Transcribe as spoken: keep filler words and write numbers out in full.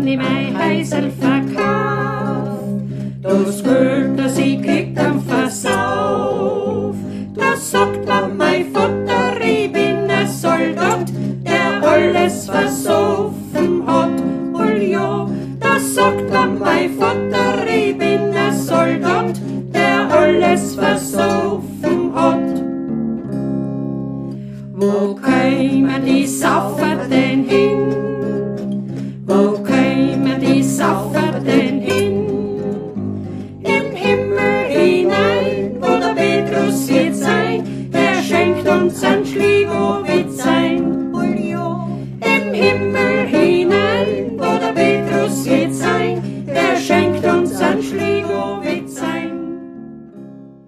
han i mig Heisel verkauft. Das Geld, das ich kriegt am Versauf. Das sagt man mein Vater, ich bin ein Soldat, der alles versoffen hat. Und ja, das sagt man mein Vater, ich bin ein Soldat, der alles versoffen hat. Wo kämen die Saufer denn hin? Wo kämen die Saufer denn hin? Im Himmel hinein, wo der Petrus wird sein, er schenkt uns ein Schlief.